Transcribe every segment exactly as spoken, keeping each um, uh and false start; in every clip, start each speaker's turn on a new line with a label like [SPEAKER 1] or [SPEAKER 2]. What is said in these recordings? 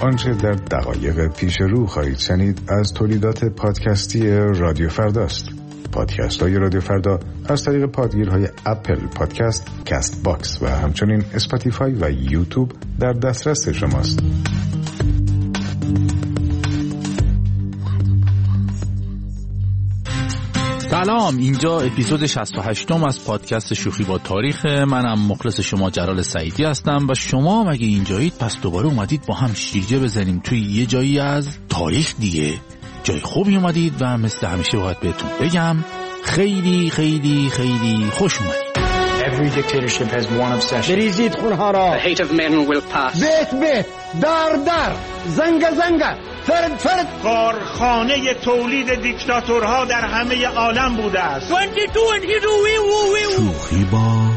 [SPEAKER 1] آنچه در دقایق پیش رو خواهید شنید از تولیدات پادکستی رادیو فرداست. پادکست های رادیو فردا از طریق پادگیرهای اپل پادکست، کست باکس و همچنین اسپاتیفای و یوتیوب در دسترس شماست.
[SPEAKER 2] سلام، اینجا اپیزود شصت و هشت از پادکست شوخی با تاریخ. منم مخلص شما جلال سعیدی هستم و شما مگه اینجایید پس دوباره اومدید با هم شیرجه بزنیم توی یه جایی از تاریخ دیگه. جای خوبی اومدید و مثل همیشه باید بهتون بگم خیلی خیلی خیلی خوش اومدید.
[SPEAKER 3] Every dictatorship has one obsession.
[SPEAKER 4] بریزید خونها را.
[SPEAKER 3] The hate of men will pass.
[SPEAKER 4] بیت بیت، در در، زنگ زنگ، فرد فرد.
[SPEAKER 5] کارخانه تولید دیکتاتورها در همه عالم بوده است.
[SPEAKER 2] شوخی با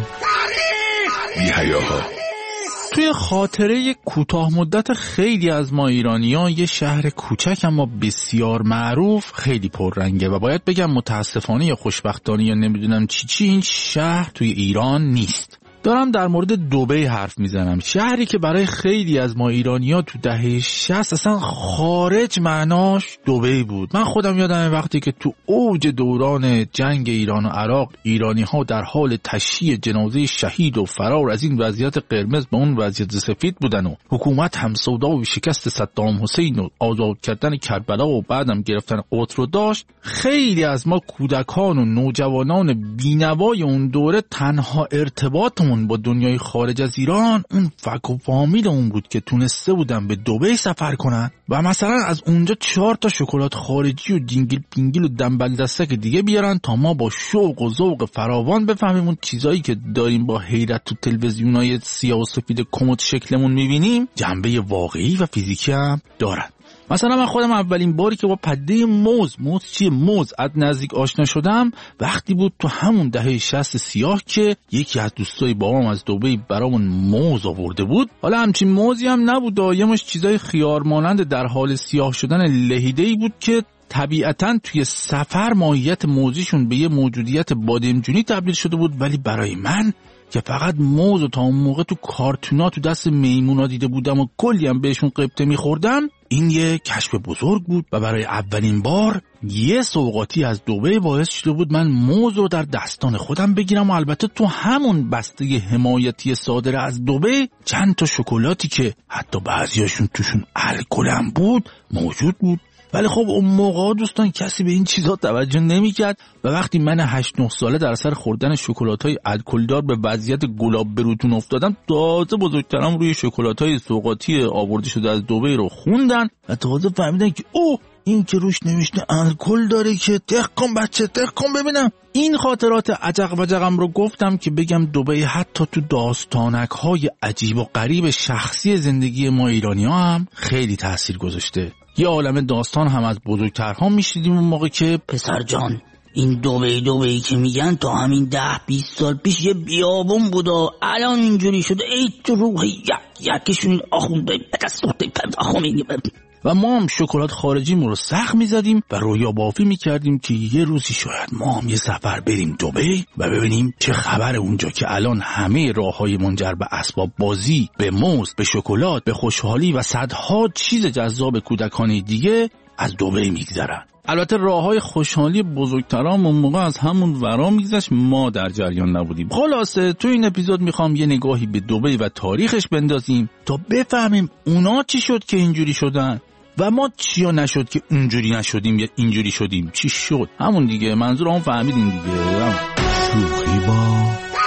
[SPEAKER 2] بی‌حیاها. توی خاطره کوتاه مدت خیلی از ما ایرانی‌ها یه شهر کوچک اما بسیار معروف خیلی پررنگه و باید بگم متاسفانه یا خوشبختانه یا نمیدونم چی چی این شهر توی ایران نیست. دارم در مورد دبی حرف میزنم، شهری که برای خیلی از ما ایرانی‌ها تو دهه شصت اصلا خارج معناش دبی بود. من خودم یادمه وقتی که تو اوج دوران جنگ ایران و عراق ایرانی‌ها در حال تشییع جنازه شهید و فرار از این وضعیت قرمز به اون وضعیت سفید بودن و حکومت هم سودا و شکست صدام حسین و آزاد کردن کربلا و بعدم گرفتن قدس رو داشت، خیلی از ما کودکان و نوجوانان بی‌نوای اون دوره تنها ارتباط با دنیای خارج از ایران اون فک و فامیل اون بود که تونسته بودن به دبی سفر کنن و مثلا از اونجا چهار تا شکلات خارجی و جینگل پینگل و دنبل دستک دیگه بیارن تا ما با شوق و ذوق فراوان بفهمیم اون چیزایی که داریم با حیرت تو تلویزیونای سیاه و سفید کمد شکلمون میبینیم جنبه واقعی و فیزیکی هم دارن. مثلا من خودم اولین باری که با پده موز موز چیه موز از نزدیک آشنا شدم وقتی بود تو همون دهه شصت سیاه که یکی از دوستای بابام از دبی برامون موز آورده بود. حالا همچین موزی هم نبود، دایمش چیزای خیار مانند در حال سیاه شدن لهیده‌ای بود که طبیعتاً توی سفر ماهیت موزیشون به یه موجودیت بادمجونی تبدیل شده بود، ولی برای من که فقط موز و تا اون موقع تو کارتونا تو دست میمونا دیده بودم و کلی هم بهشون قبطه میخوردم، این یه کشف بزرگ بود و برای اولین بار یه سوغاتی از دبی باعث شده بود من موز رو در دستان خودم بگیرم و البته تو همون بسته حمایتی صادر از دبی چند تا شکلاتی که حتی بعضیاشون توشون الکل هم بود موجود بود. ولی خب اون موقع دوستان کسی به این چیزا توجه نمی‌کرد و وقتی من هشت نه ساله در سر خوردن شکلات‌های الکلدار به وضعیت گلاب بروتون افتادم، تازه بزرگترم روی شکلات‌های سوغاتی آورده شده از دبی رو خوندن و تازه فهمیدن که اوه این که روش نوشته الکل داره که دق کن بچه دق کن ببینم. این خاطرات عجق و جقم رو گفتم که بگم دبی حتی تو داستانک‌های عجیب و غریب شخصی زندگی ما ایرانی‌ها هم خیلی تأثیر گذاشته. یه عالم داستان هم از بزرگترها میشیدیم اون موقع که
[SPEAKER 6] پسر جان این دبی دبی که میگن تا همین ده بیست سال پیش یه بیابون بود و الان اینجوری شده. ای تو روح یک یکشون آخونده بکستوته پند آخونده.
[SPEAKER 2] و ما هم شکلات خارجی رو سخت میزدیم و رویا بافی میکردیم که یه روزی شاید ما هم یه سفر بریم دبی و ببینیم چه خبر اونجا که الان همه راههای منجر به اسباب بازی، به موز، به شکلات، به خوشحالی و صدها چیز جذاب کودکانه دیگه از دبی میگذرن. البته راههای خوشحالی بزرگترام اون موقع از همون ورا میگذشت، ما در جریان نبودیم. خلاصه تو این اپیزود میخوام یه نگاهی به دبی و تاریخش بندازیم تا بفهمیم اونا چی شد که اینجوری شدن و ما چیا نشد که اونجوری نشدیم یا اینجوری شدیم. چی شد؟ همون دیگه، منظور هم فهمیدین دیگه.
[SPEAKER 1] شوخی با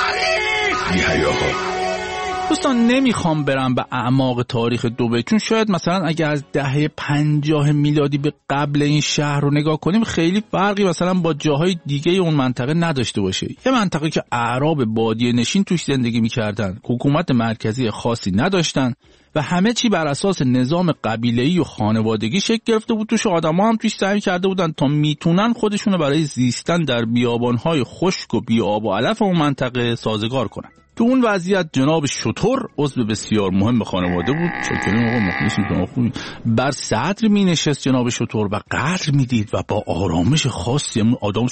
[SPEAKER 1] بی‌حیاها.
[SPEAKER 2] دوستان نمیخوام برم به اعماق تاریخ دبی، چون شاید مثلا اگه از دهه پنجاه میلادی به قبل این شهر رو نگاه کنیم خیلی فرقی مثلا با جاهای دیگه اون منطقه نداشته باشه. یه منطقه که اعراب بادیه نشین توش زندگی میکردن، حکومت مرکزی خاصی نداشتن و همه چی بر اساس نظام قبیله‌ای و خانوادگی شکل گرفته بود. توش آدم‌ها هم توش سعی کرده بودن تا میتونن خودشونو برای زیستن در بیابان‌های خشک و بی آب و علف اون منطقه سازگار کنن. تو اون وضعیت جناب شتر عضو بسیار مهم خانواده بود. شکرین آقا مخلصیم شما خوبی. بر صدر می نشست جناب شتر و قدر می دید و با آرامش خاصی آدم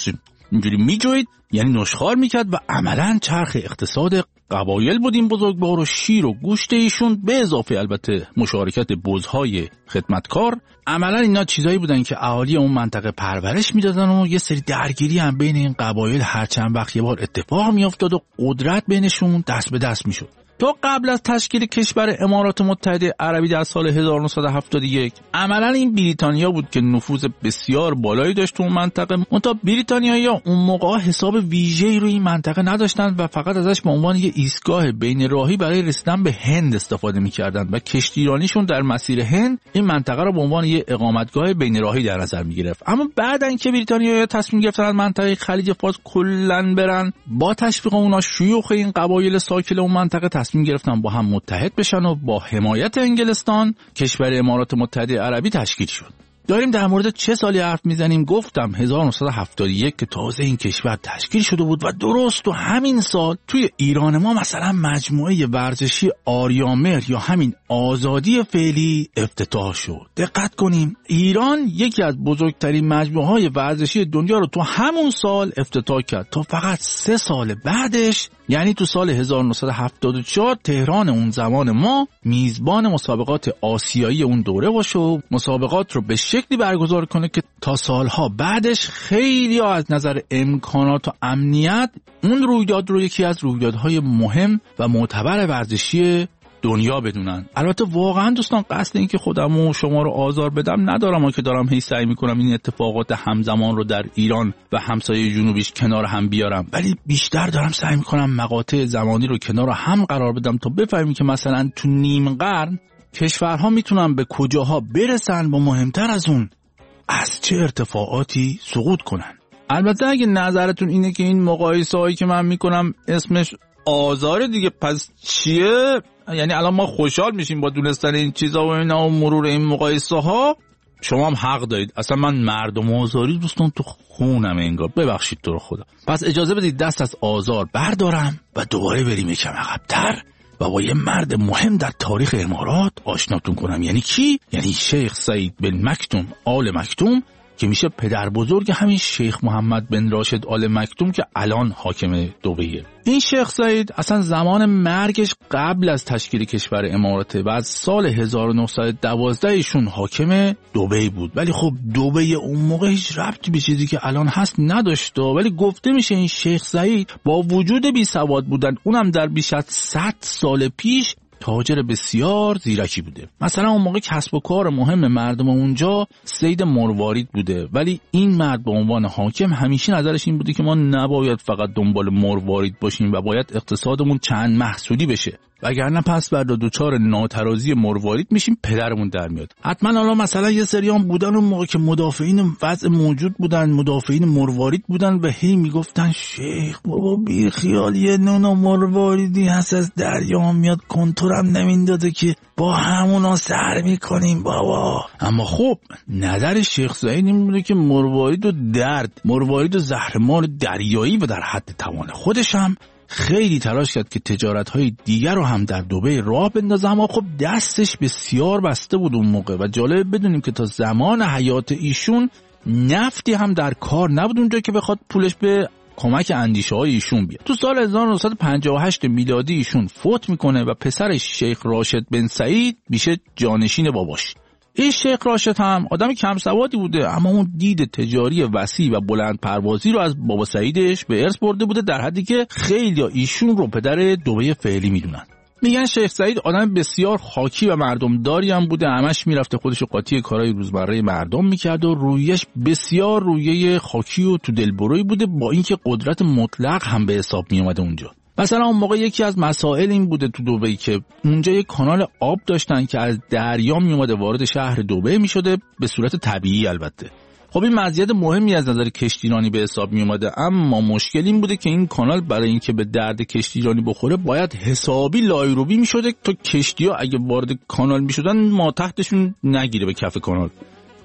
[SPEAKER 2] اینجوری میجوید، یعنی نشخوار میکرد و عملاً چرخ اقتصاد قبایل بود این بزرگوار و شیر و گوشت ایشون به اضافه البته مشارکت بزهای خدمتکار. عملاً اینا چیزایی بودن که اهالی اون منطقه پرورش میدادن و یه سری درگیری هم بین این قبایل هر چند وقت یه بار اتفاق میافتاد و قدرت بینشون دست به دست میشد. تا قبل از تشکیل کشور امارات متحده عربی در سال هزار و نهصد و هفتاد و یک عملاً این بریتانیا بود که نفوذ بسیار بالایی داشت تو اون منطقه. منتها بریتانیایی‌ها اون موقع حساب ویژه‌ای روی این منطقه نداشتند و فقط ازش به عنوان یه ایستگاه بین راهی برای رسیدن به هند استفاده می‌کردند و کشتیرانیشون در مسیر هند این منطقه رو به عنوان یه اقامتگاه بین راهی در نظر می‌گرفت. اما بعدن که بریتانیایی‌ها تصمیم گرفتن از منطقه خلیج فارس کلاً برن، با تشویق اونها شیوخ این قبایل ساکن اون منطقه تصمیم گرفتن با هم متحد بشن و با حمایت انگلستان کشور امارات متحده عربی تشکیل شد. داریم در مورد چه سالی حرف میزنیم؟ گفتم هزار و نهصد و هفتاد و یک که تازه این کشور تشکیل شده بود و درست تو همین سال توی ایران ما مثلا مجموعه ورزشی آریامهر یا همین آزادی فعلی افتتاح شد. دقت کنیم، ایران یکی از بزرگترین مجموعه‌های ورزشی دنیا رو تو همون سال افتتاح کرد تا فقط سه سال بعدش، یعنی تو سال هزار و نهصد و هفتاد و چهار، تهران اون زمان ما میزبان مسابقات آسیایی اون دوره باشه و مسابقات رو به شکلی برگزار کنه که تا سالها بعدش خیلی ها از نظر امکانات و امنیت اون رویداد رو یکی از رویدادهای مهم و معتبر ورزشی دنیا بدونن. البته واقعا دوستان قصد این که خودم و شما رو آزار بدم ندارم و که دارم هی سعی میکنم این اتفاقات همزمان رو در ایران و همسایه جنوبیش کنار هم بیارم، ولی بیشتر دارم سعی میکنم مقاطع زمانی رو کنار هم قرار بدم تا بفهمیم که مثلا تو نیم قرن کشورها میتونن به کجاها برسن و مهمتر از اون از چه ارتفاعاتی سقوط کنن. البته اگه نظرتون اینه که این مقایسه هایی که من میکنم اسمش آزار دیگه، پس چیه؟ یعنی الان ما خوشحال میشیم با دونستن این چیزا و اینا و مرور این مقایسه ها؟ شما هم حق دارید. اصلا من مردم آزاری دوستان تو خونم انگار، ببخشید تو رو خدا. پس اجازه بدید دست از آزار بردارم و دوباره بریم یکم عقب‌تر و با یه مرد مهم در تاریخ امارات آشناتون کنم. یعنی کی؟ یعنی شیخ سعید بن مکتوم آل مکتوم که میشه پدر بزرگ همین شیخ محمد بن راشد آل مکتوم که الان حاکم دبیه. این شیخ سعید اصلا زمان مرگش قبل از تشکیل کشور اماراته و از سال هزار و نهصد و دوازده ایشون حاکم دبی بود، ولی خب دبی اون موقع هیچ ربطی به چیزی که الان هست نداشت. ولی گفته میشه این شیخ سعید با وجود بی سواد بودن، اونم در بیش از صد سال پیش، تاجر بسیار زیرکی بوده. مثلا اون موقع کسب و کار مهم مردم اونجا صید مروارید بوده، ولی این مرد به عنوان حاکم همیشه نظرش این بوده که ما نباید فقط دنبال مروارید باشیم و باید اقتصادمون چند محصولی بشه، وگرنه پس فردا دوچار ناترازی مروارید میشیم پدرمون در میاد. حتما حالا مثلا یه سریان بودن اون موقع که مدافعین وضع موجود بودن، مدافعین مروارید بودن و هی میگفتن شیخ بابا بی خیال، یه نونا مرواریدی هست از دریا میاد، کنتورم نمینداده که با همونا سر میکنیم بابا. اما خب نظر شیخ سعید این بوده که مروارید و درد، مروارید و زهرمار دریایی و در حد توان خودش هم خیلی تلاش کرد که تجارت‌های دیگر رو هم در دبی راه بندازه، اما خب دستش بسیار بسته بود اون موقع و جالب بدونیم که تا زمان حیات ایشون نفتی هم در کار نبود اونجا که بخواد پولش به کمک اندیشه های ایشون بیاد. تو سال هزار و نهصد و پنجاه و هشت میلادی ایشون فوت میکنه و پسرش شیخ راشد بن سعید میشه جانشین باباش. این شیخ راشد هم آدم کم سوادی بوده، اما اون دید تجاری وسیع و بلند پروازی رو از بابا سعیدش به ارث برده بوده، در حدی که خیلی ایشون رو پدر دبی فعلی میدونن. میگن شیخ سعید آدم بسیار خاکی و مردمداری هم بوده، همش میرفته خودشو قاطی کارهای روزمره مردم میکرد و رویش بسیار رویه خاکی و تو دلبرویی بوده، با اینکه قدرت مطلق هم به حساب میومده اونجا. مثلا اون موقع یکی از مسائل این بوده تو دبی که اونجا یک کانال آب داشتن که از دریا می اومده وارد شهر دبی می شده، به صورت طبیعی البته. خب این مزیت مهمی از نظر کشتیرانی به حساب می اومده، اما مشکل این بوده که این کانال برای اینکه به درد کشتیرانی بخوره باید حسابی لایروبی می شده تا کشتی‌ها اگه وارد کانال می شدن ما تحتشون نگیره به کف کانال.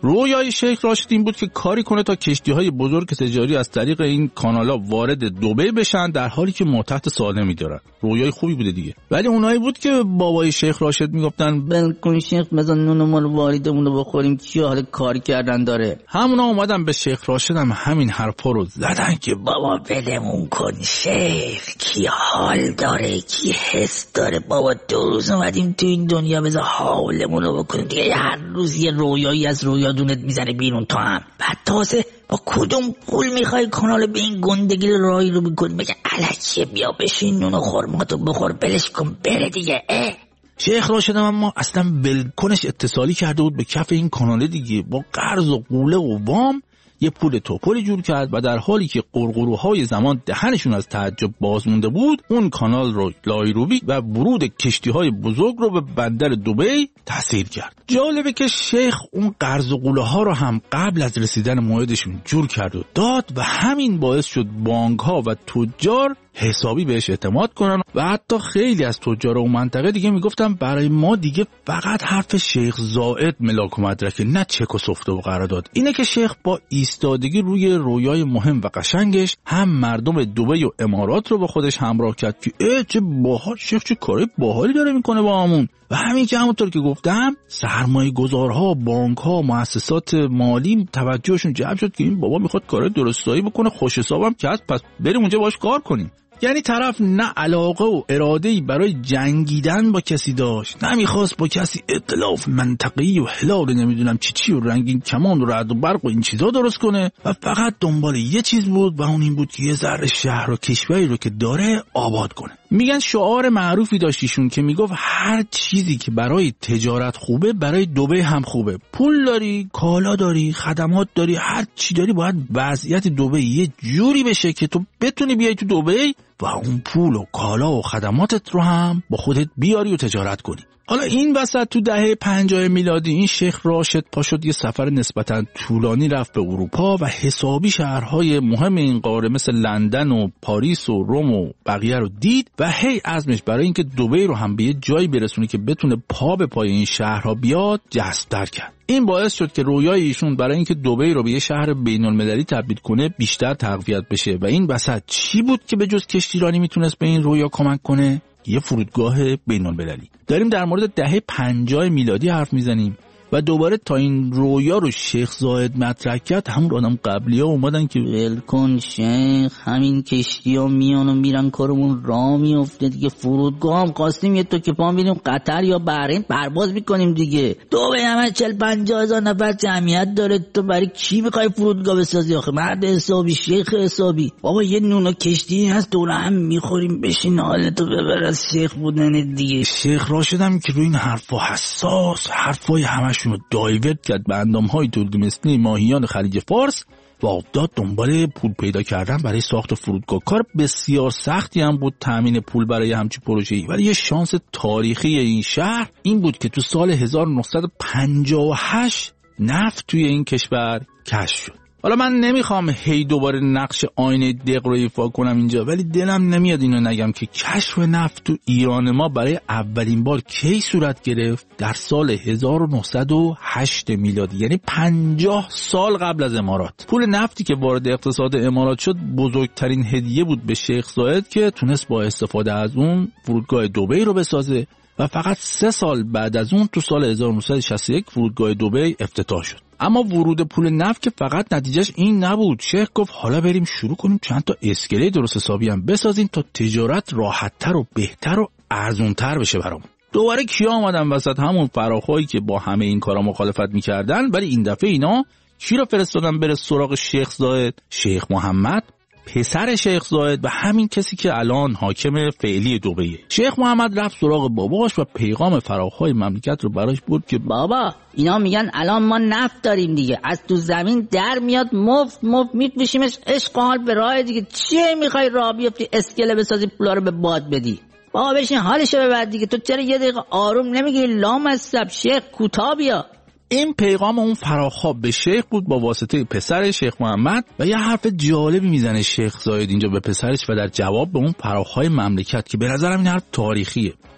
[SPEAKER 2] رویای شیخ راشد این بود که کاری کنه تا کشتی‌های بزرگ تجاری از طریق این کانالا وارد دبی بشن، در حالی که ما تحت سالمی دارن. رویای خوبی بوده دیگه. ولی اونایی بود که بابای شیخ راشد میگفتن
[SPEAKER 6] بلکن شیخ بزن نون مال والیدمون رو بخوریم، کی حال کاری کردن داره.
[SPEAKER 2] همونا اومدن به شیخ راشد هم همین حرفا رو زدن که
[SPEAKER 6] بابا ولمون کن شیخ، کی حال داره، کی حس داره. بابا دو روز اومدیم تو این دنیا، بذار حالمون رو بکنیم دیگه. هر روز یه رویایی از رویادونت میزنه بیرون تو هم. بعد تازه با کدوم پول میخوای کانال به این گندگی رای رو بکنی؟ بگه الکیه، بیا بشین نون و خرماتو بخور، بلش کن بره دیگه. اه.
[SPEAKER 2] شیخ راشد اما اصلا بلکنش اتصالی کرده بود به کف این کانال دیگه، با قرض و قوله و وام یه پول توپلی جور کرد و در حالی که قرقروهای زمان دهنشون از تعجب باز مونده بود، اون کانال رو لایروبی و ورود کشتی‌های بزرگ رو به بندر دبی تسهیل کرد. جالبه که شیخ اون قرض و قوله ها رو هم قبل از رسیدن موعدشون جور کرد و داد و همین باعث شد بانک‌ها و تجار حسابی بهش اعتماد کنن و حتی خیلی از تجار اون منطقه دیگه میگفتن برای ما دیگه فقط حرف شیخ زائد ملاک و مدرکه، نه چک و سفته و قرارداد. اینه که شیخ با ایستادگی روی رویای مهم و قشنگش هم مردم دبی و امارات رو با خودش همراه کرد که اه چه باحال، شیخ چه کاری باحالی داره میکنه با همون. و همین که همونطور که گفتم سرمایه گذارها، بانک ها، مؤسسات مالی توجهشون جلب شد که این بابا میخواد کار درستایی بکنه، خوش حسابم کرد، پس بریم اونجا باش کار کنیم. یعنی طرف نه علاقه و اراده‌ای برای جنگیدن با کسی داشت، نه میخواست با کسی ائتلاف منطقه‌ای و هلال نمیدونم چی چی و رنگین کمان و رعد و برق و این چیزا درست کنه و فقط دنبال یه چیز بود و اون این بود که یه ذره شهر و کشوری رو که داره آباد کنه. میگن شعار معروفی داشتیشون که میگفت هر چیزی که برای تجارت خوبه برای دبی هم خوبه. پول داری، کالا داری، خدمات داری، هر چی داری باید وضعیت دبی یه جوری بشه که تو بتونی بیای تو دبی و اون پول و کالا و خدماتت رو هم با خودت بیاری و تجارت کنی. حالا این وسط تو دهه پنجاه میلادی این شیخ راشد پا شد یه سفر نسبتاً طولانی رفت به اروپا و حسابی شهرهای مهم این قاره مثل لندن و پاریس و روم و بقیه رو دید و هی عزمش برای اینکه دبی رو هم به یه جایی برسونه که بتونه پا به پای این شهرها بیاد جست‌تر کرد. این باعث شد که رویای ایشون برای اینکه دبی رو به یه شهر بین‌المللی تبدیل کنه بیشتر تقویت بشه و این وسط چی بود که به جز کشتیرانی میتونست به این رویا کمک کنه؟ یه فرودگاه بین‌المللی. داریم در مورد دهه پنجاه میلادی حرف میزنیم و دوباره تا این رویا رو شیخ زاید مطرح کرد همون آدم قبلی ها اومدن که
[SPEAKER 6] ولکن شیخ، همین کشتی ها میان و میرن کارمون را میفته دیگه. فرودگاه هم خواستیم یه تو که پا میریم قطر یا بحرین پرواز میکنیم دیگه. دو به همه چل پنجاه هزار نفر جمعیت داره، تو برای کی میخوای فرودگاه بسازی آخه؟ مرد حسابی، شیخ حسابی. بابا یه نون و کشتی هست دور هم میخوریم، بشین حالتو ببر از شیخ بودن دیگه.
[SPEAKER 2] شیخ راشدم که روی این حرفا حساس، حرفای همش شونو دایورت کرد به اندامهای تولید مثلی ماهیان خلیج فارس و افتاد دنبال پول پیدا کردن برای ساخت فرودگاه. کار بسیار سختی هم بود تامین پول برای همچین پروژه‌ای، ولی یه شانس تاریخی این شهر این بود که تو سال هزار و نهصد و پنجاه و هشت نفت توی این کشور کشف شد. حالا من نمیخوام هی دوباره نقش آینه دق رو ایفا کنم اینجا، ولی دلم نمیاد اینو نگم که کشف نفت تو ایران ما برای اولین بار کی صورت گرفت؟ در سال هزار و نهصد و هشت میلادی، یعنی پنجاه سال قبل از امارات. پول نفتی که وارد اقتصاد امارات شد بزرگترین هدیه بود به شیخ زاید که تونست با استفاده از اون فرودگاه دبی رو بسازه و فقط سه سال بعد از اون تو سال هزار و نهصد و شصت و یک فرودگاه دبی افتتاح شد. اما ورود پول نفت که فقط نتیجهش این نبود. شیخ گفت حالا بریم شروع کنیم چند تا اسکله درست حسابی هم بسازیم تا تجارت راحت‌تر و بهتر و ارزون‌تر بشه برامون. دوباره کیا اومدن وسط؟ همون فراخایی که با همه این کارا مخالفت می‌کردن، ولی این دفعه اینا کی رو فرستادن بره سراغ شیخ زاید؟ شیخ محمد، پسر شیخ زاید و همین کسی که الان حاکم فعلی دبیه. شیخ محمد رفت سراغ باباش و پیغام فراخای مملکت رو براش برد که
[SPEAKER 6] بابا اینا میگن الان ما نفت داریم دیگه، از تو زمین در میاد مفت مفت میفروشیمش، عشق حال به راه دیگه. چیه میخوای راه بیفتی اسکله بسازی پولا رو به باد بدی؟ بابا بشین حالشو ببر دیگه. تو چرا یه دقیقه آروم نمیگیری؟ لامصب شیخ کوتاه بیا.
[SPEAKER 2] این پیغام اون فراخواب به شیخ بود با واسطه پسر شیخ محمد و یه حرف جالبی میزنه شیخ زاید اینجا به پسرش و در جواب به اون فراخهای مملکت که به نظرم این حرف تاریخیه.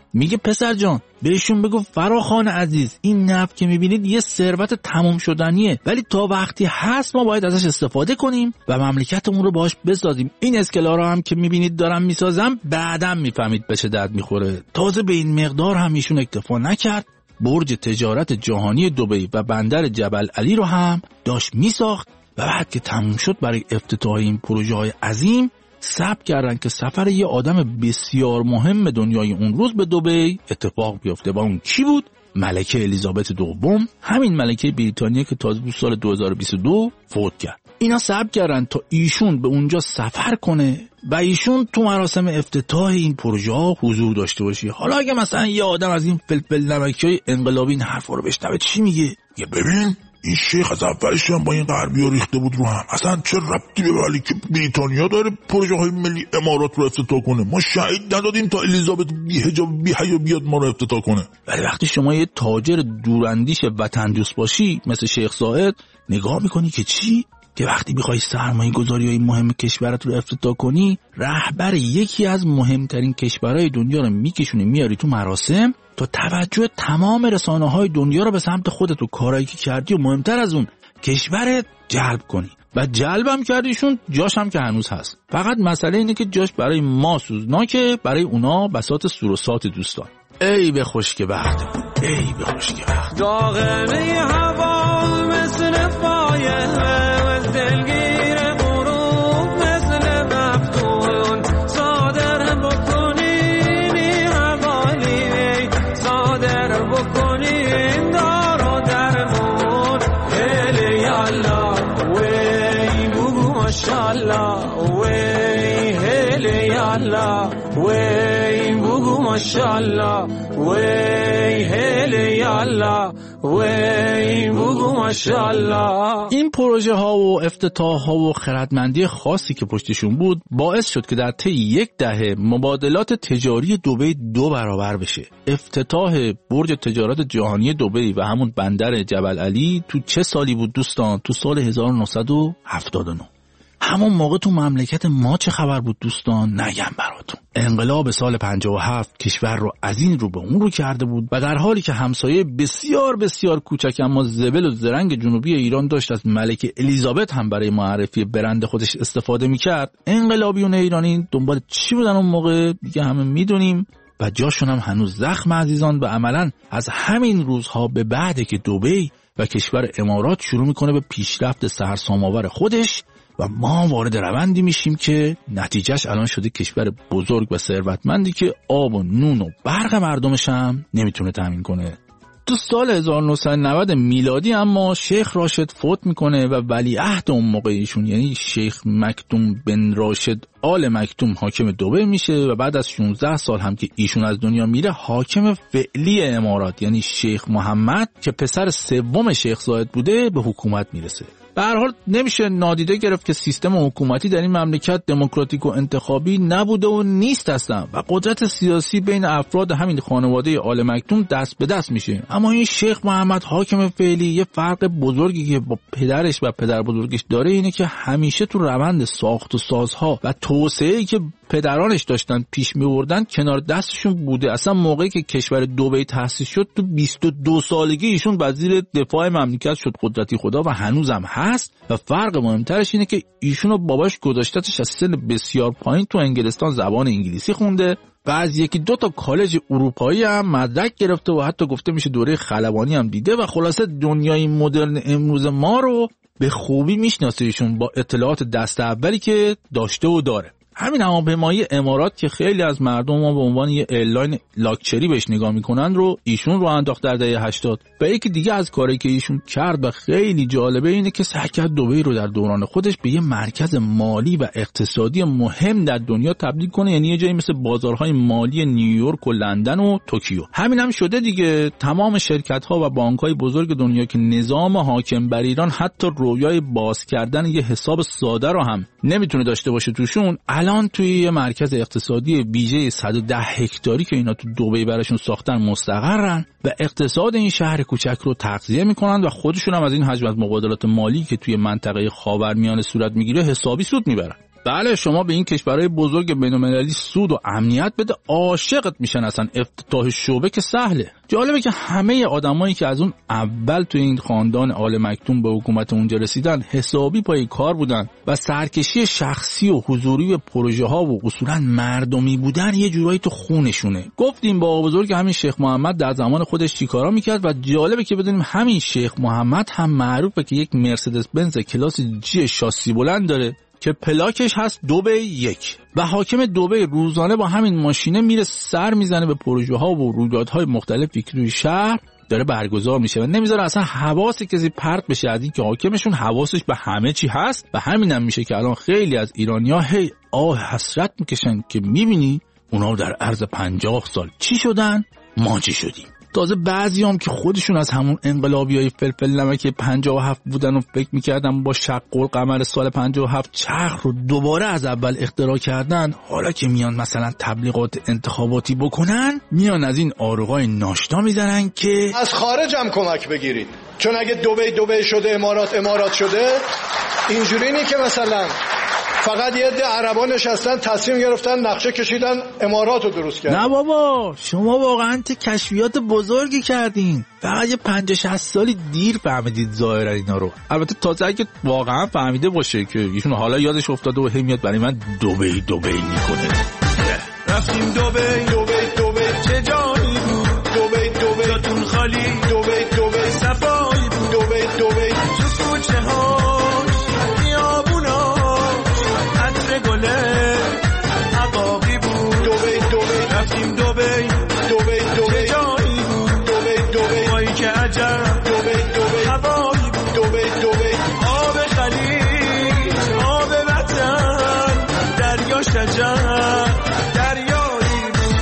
[SPEAKER 2] میگه پسر جان بهشون بگو فراخوان عزیز، این نفت که میبینید یه ثروت تموم شدنیه، ولی تا وقتی هست ما باید ازش استفاده کنیم و مملکتمون رو باهاش بسازیم. این اسکلارا هم که میبینید دارم میسازم بعداً میفهمید به چه درد میخوره. تازه به این مقدار هم ایشون اکتفا نکرد، برج تجارت جهانی دبی و بندر جبل علی رو هم داشت میساخت و بعد که تموم شد برای افتتاح این پروژه های عظیم ثبت کردن که سفر یه آدم بسیار مهم دنیای اون روز به دبی اتفاق بیفته. با اون کی بود؟ ملکه الیزابت دوم، همین ملکه بریتانیا که تازه تو سال دو هزار و بیست و دو فوت کرد. اینا ثبت کردن تا ایشون به اونجا سفر کنه و ایشون تو مراسم افتتاح این پروژه ها حضور داشته باشه. حالا اگه مثلا یه آدم از این فلفل نمکیای انقلابی این حرفا رو بشنوه چی میگه؟
[SPEAKER 7] یه ببین این شیخ از اولش هم با این غربی‌ها ریخته بود رو هم، اصلا چه ربطی به ملکه بریتانیا داره پروژه های ملی امارات رو افتتاح کنه؟ ما شهید ندادیم تا الیزابت بی حجاب بی حیا بیاد ما رو افتتاح کنه.
[SPEAKER 2] ولی وقتی شما یه تاجر دوراندیش وطن دوست باشی مثل شیخ زاید نگاه میکنی که چی؟ که وقتی بخوای سرمایه گذاری های مهم کشورت رو افتتاح کنی، رهبر یکی از مهمترین کشورهای دنیا رو میکشونی میاری تو مراسم تا توجه تمام رسانه های دنیا رو به سمت خودت و کارهایی که کردی و مهمتر از اون کشورت جلب کنی. و جلبم کردیشون، جاش هم که هنوز هست. فقط مسئله اینه که جاش برای ما سوزناکه، برای اونا بساط سور و سات دوستان. ای به خشک بخت، ای به خشک بخت.
[SPEAKER 8] داغمه هوا مثل فایه دلگیر غروب مثل مفتون صادر بکنین این حوالی صادر بکنین دار و درمون هلی الله وی بگو ماشالله وی هلی الله وی بگو ماشالله وی هلی الله وی بگو ماشالله.
[SPEAKER 2] این پروژه ها و افتتاح ها و خردمندی خاصی که پشتشون بود باعث شد که در طی یک دهه مبادلات تجاری دبی دو برابر بشه. افتتاح برج تجارت جهانی دبی و همون بندر جبل علی تو چه سالی بود دوستان؟ تو سال هزار و نهصد و هفتاد و نه. همون موقع تو مملکت ما چه خبر بود دوستان؟ نگم براتون. انقلاب سال پنجاه و هفت کشور رو از این رو به اون رو کرده بود و در حالی که همسایه بسیار بسیار کوچک اما زبل و زرنگ جنوبی ایران داشت از ملکه الیزابت هم برای معرفی برند خودش استفاده میکرد، انقلابیون ایرانی دنبال چی بودن اون موقع دیگه همه میدونیم و جاشون هم هنوز زخم عزیزان. و عملاً از همین روزها به بعده که دبی و کشور امارات شروع میکنه به پیشرفت سرسام‌آور خودش و ما وارد روندی میشیم که نتیجهش الان شده کشور بزرگ و ثروتمندی که آب و نون و برق مردمش هم نمیتونه تامین کنه. تو سال هزار و نهصد و نود میلادی اما شیخ راشد فوت میکنه و ولیعهد اون موقع ایشون یعنی شیخ مکتوم بن راشد آل مکتوم حاکم دبی میشه و بعد از شانزده سال هم که ایشون از دنیا میره حاکم فعلی امارات یعنی شیخ محمد که پسر سوم شیخ زاید بوده به حکومت میرسه. به هر حال نمیشه نادیده گرفت که سیستم حکومتی در این مملکت دموکراتیک و انتخابی نبوده و نیست اصلا و قدرت سیاسی بین افراد همین خانواده آل مکتوم دست به دست میشه. اما این شیخ محمد حاکم فعلی یه فرق بزرگی که با پدرش و پدر بزرگش داره اینه که همیشه تو روند ساخت و سازها و توسعه‌ای که پدرانش داشتن پیش می‌بردن کنار دستشون بوده. اصلا موقعی که کشور دبی تأسیس شد تو بیست و دو سالگی ایشون وزیر دفاع مملکت شد، قدرتی خدا، و هنوزم هست. و فرق مهمترش اینه که ایشون و باباش گذاشتتش از سن بسیار پایین تو انگلستان زبان انگلیسی خونده و از یکی دو تا کالج اروپایی هم مدرک گرفته و حتی گفته میشه دوره خلبانی هم دیده و خلاصه دنیای مدرن امروز ما رو به خوبی میشناسه ایشون با اطلاعات دست اولی که داشته و داره. همین هواپیمایی امارات که خیلی از مردم ما به عنوان یه ایرلاین لاکچری بهش نگاه میکنن رو ایشون رو انداخت در دهه هشتاد. و یکی دیگه از کاری که ایشون کرد و خیلی جالبه اینه که سعی کرد دبی رو در دوران خودش به یه مرکز مالی و اقتصادی مهم در دنیا تبدیل کنه، یعنی یه جایی مثل بازارهای مالی نیویورک و لندن و توکیو. همین هم شده دیگه. تمام شرکت‌ها و بانک‌های بزرگ دنیا که نظام حاکم بر ایران حتی رویای باز کردن یه حساب ساده رو هم نمیتونه داشته باشه توشون، الان توی یه مرکز اقتصادی ویژه صد و ده هکتاری که اینا تو دبی براشون ساختن مستقرن و اقتصاد این شهر کوچک رو تغذیه میکنن و خودشون هم از این حجم از مبادلات مالی که توی منطقه خاورمیانه صورت میگیره حسابی سود میبرن. بله شما به این کشورهای بزرگ بین‌المللی سود و امنیت بده عاشقت میشن، اصلا افتتاح شعبه که سهله. جالبه که همه آدمایی که از اون اول تو این خاندان آل مکتوم به حکومت اونجا رسیدن حسابی پای کار بودن و سرکشی شخصی و حضوری به پروژه ها و اصولا مردمی بودن یه جورایی تو خونشونه. گفتیم با بزرگ همین شیخ محمد در زمان خودش چیکارا میکرد و جالبه که بدونیم همین شیخ محمد هم معروفه که یک مرسدس بنز کلاس جی شاسی بلند داره که پلاکش هست دبی یک و حاکم دبی روزانه با همین ماشینه میره سر میزنه به پروژه ها و رویدادهای مختلفی که روی شهر داره برگزار میشه و نمیذاره اصلا حواس کسی پرت بشه از این که حاکمشون حواسش به همه چی هست. و همینم میشه که الان خیلی از ایرانی‌ها هی آه حسرت میکشن که میبینی اونا در عرض پنجاه سال چی شدن ما چی شدیم. تازه بعضی هم که خودشون از همون انقلابیای فلفل نمک پنجاه و هفت بودن و فکر میکردن با شق القمر سال پنجاه و هفت چرخ رو دوباره از اول اختراع کردن، حالا که میان مثلا تبلیغات انتخاباتی بکنن میان از این آروغای ناشتا میزنن که
[SPEAKER 9] از خارج هم کمک بگیرید، چون اگه دبی دبی شده امارات امارات شده اینجوری نی که مثلا فقط یه عده عربا نشستن تصمیم گرفتن نقشه کشیدن امارات رو درست کردن.
[SPEAKER 2] نه بابا شما واقعا ته کشفیات بزرگی کردین، فقط یه پنجاه شصت سالی دیر فهمیدید ظاهرا اینا رو. البته تازه اگه واقعا فهمیده باشه که ایشون حالا یادش افتاده و همیت برای من دبی دبی میکنه.
[SPEAKER 8] رفتیم دبی دبی دبی چه جایی بود، دبی دبی جاتون خالی، دبی دبی صفایی بود، دبی دبی تو کوچه ها گله عقاقی بود، دبی دبی رفتیم دبی دبی دبی جایی بود، دبی دبی وای که عجب، دبی دبی هوایی بود، دبی دبی آب خلیج آب وطن دریا شجر دریایی بود.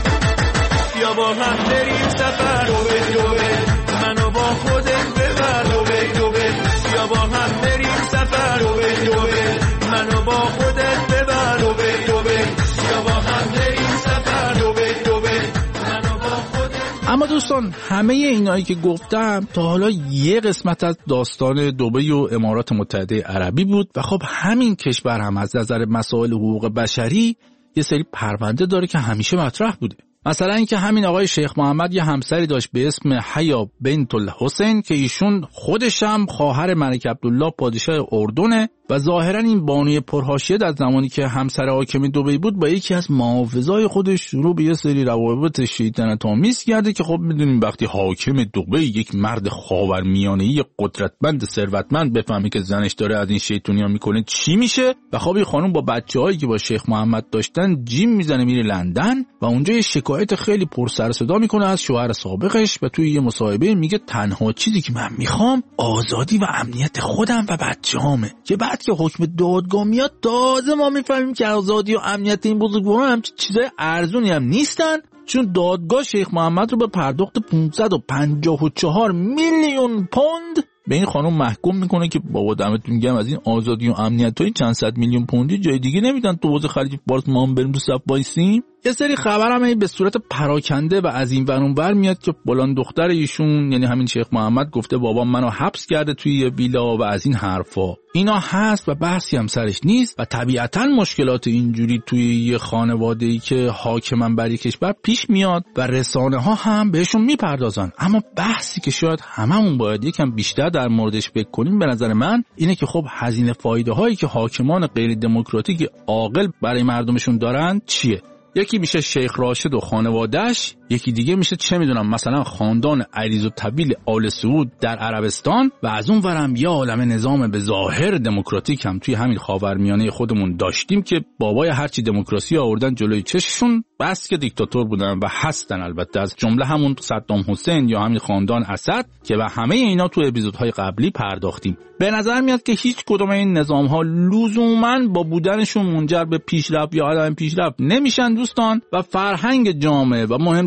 [SPEAKER 8] بیا با هم بریم سفر، دبی دبی منو با خودت ببر، دبی دبی بیا با هم بریم سفر، دبی دبی منو با خودت ببر، دبی دبی یا با هم بریم سفر، دبی دبی منو با خودت.
[SPEAKER 2] اما دوستان همه اینایی که گفتم تا حالا یه قسمت از داستان دبی و امارات متحده عربی بود و خب همین کشور هم از نظر مسائل حقوق بشری یه سری پرونده داره که همیشه مطرح بوده. مثلا اینکه همین آقای شیخ محمد یه همسری داشت به اسم حیا بنت الحسین که ایشون خودش هم خواهر ملک عبدالله پادشاه اردنه و ظاهرا این بانوی پرحاشیه در زمانی که همسر حاکم دبی بود با یکی از محافظای خودش شروع به یه سری روابط شیطنت‌آمیز کرده که خب میدونیم وقتی حاکم دبی یک مرد خاورمیانه‌ای قدرتمند ثروتمند بفهمه که زنش داره از این شیطونی‌ها میکنه چی میشه. و خب این خانم با بچه‌هایی که با شیخ محمد داشتن جیم میزنه میره لندن و اونجا یه شکایت خیلی پر سر و صدا میکنه از شوهر سابقش و توی یه مصاحبه میگه تنها چیزی که من میخوام آزادی و امنیت خودم و بچه‌هامه. که بعد که حکم دادگاه میاد تازه ما میفهمیم که آزادی و امنیت این بزرگواران هم چیزای ارزونی هم نیستن، چون دادگاه شیخ محمد رو به پرداخت پانصد و پنجاه و چهار میلیون پوند به این خانم محکوم میکنه که بابا دمتون گرم از این آزادی و امنیت های چند صد میلیون پوندی جای دیگه نمیدن تو حوض خلیج فارس ما هم بریم تو صف وایسیم. یه سری خبر هم به صورت پراکنده و از این ور اون ور میاد که فلان دختر ایشون یعنی همین شیخ محمد گفته بابام منو حبس کرده توی یه ویلا و از این حرفا. اینا هست و بحثی هم سرش نیست و طبیعتاً مشکلات اینجوری توی یه خانواده‌ای که حاکمن بر یک کشور پیش میاد و رسانه ها هم بهشون میپردازن. اما بحثی که شاید هممون باید یکم بیشتر در موردش فکر کنیم به نظر من اینه که خب هزینه فایده هایی که حاکمان غیر دموکراتیک عاقل برای مردمشون دارن چیه؟ یکی میشه شیخ راشد و خانواده‌اش، یکی دیگه میشه چه میدونم مثلا خاندان عریض و طویل آل سعود در عربستان و از اون ورم یه عالمه نظام به ظاهر دموکراتیک هم توی همین خاورمیانه خودمون داشتیم که بابای هرچی دموکراسی آوردن جلوی چششون بس که دیکتاتور بودن و هستن، البته از جمله همون صدام حسین یا همین خاندان اسد که به همه اینا تو اپیزودهای قبلی پرداختیم. به نظر میاد که هیچ کدوم این نظام‌ها لزوماً با بودنشون منجر به پیشرفت یا عدم پیشرفت نمیشن دوستان و فرهنگ جامعه و مهمتر